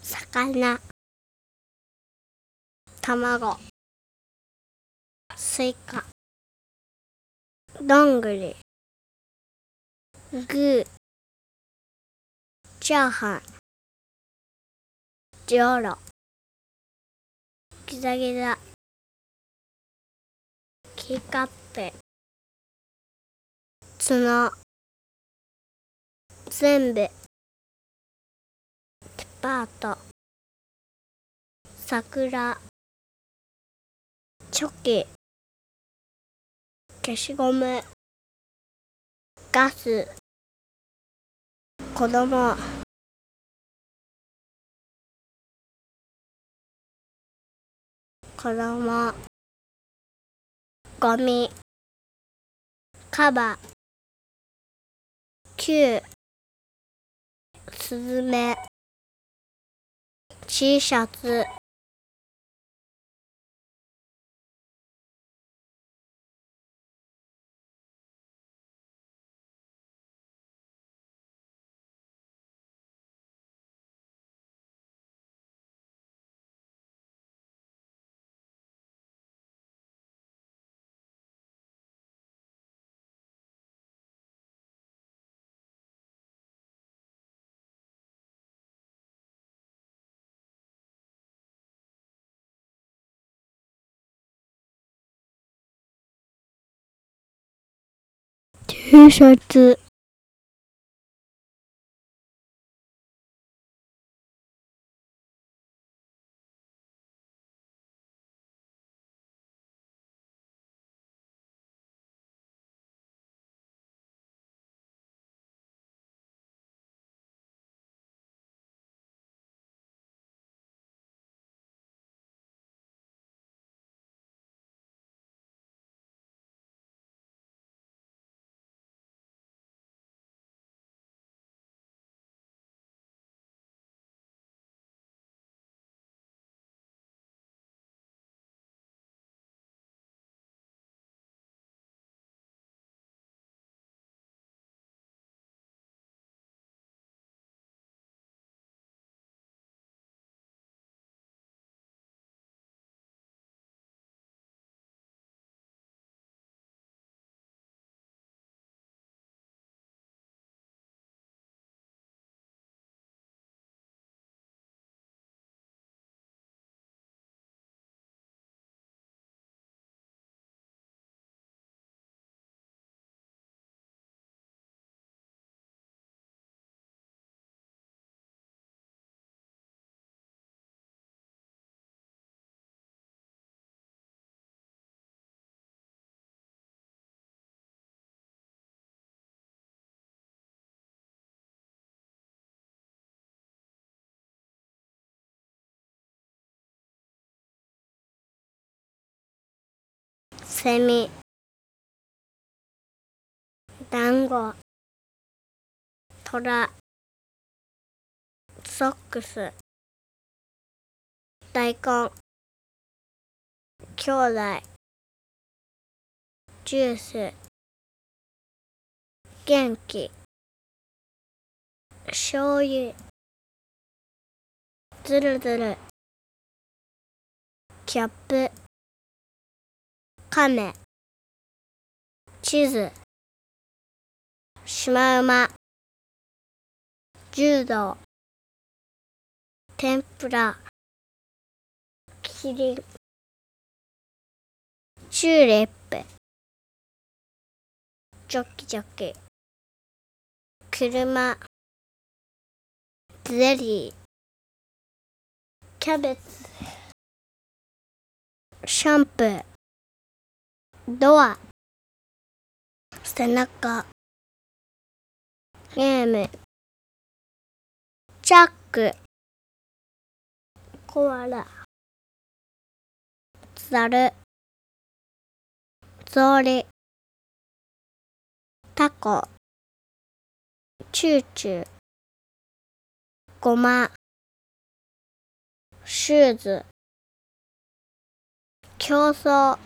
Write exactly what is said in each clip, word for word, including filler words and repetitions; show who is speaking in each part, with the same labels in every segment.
Speaker 1: 魚、卵、スイカ、どんぐり、グー、チャーハン、ジョロ、ギザギザ、キカッペ、ツノ、全部、デパート、桜、チョキ、消しゴム、ガス、子供、子供、ゴミ、カバ、キュー、スズメ、T シャツ、T シャツ、セミ、ダンゴ、トラ、ソックス、大根、兄弟、ジュース、元気、醤油、ずるずる、キャップ、カメ、地図、シマウマ、柔道、天ぷら、キリン、チューリップ、チョキチョキ、車、ゼリー、キャベツ、シャンプー、ドア、背中、ゲーム、チャック、コアラ、ザル、ゾウリ、タコ、チューチュー、ゴマ、シューズ、競争、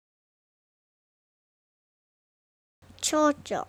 Speaker 1: 蝶々、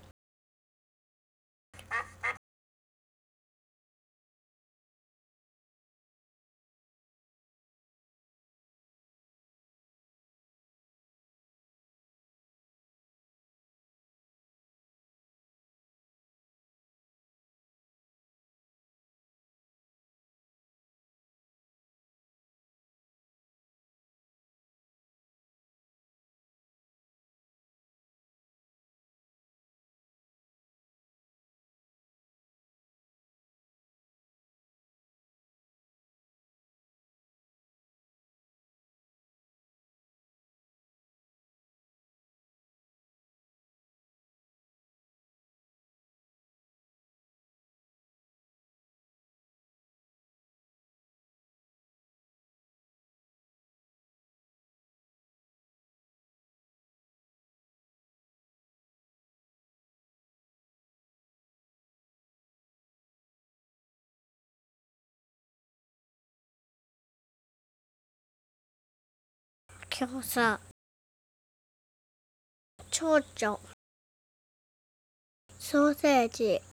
Speaker 1: 少佐、蝶々、ソーセージ、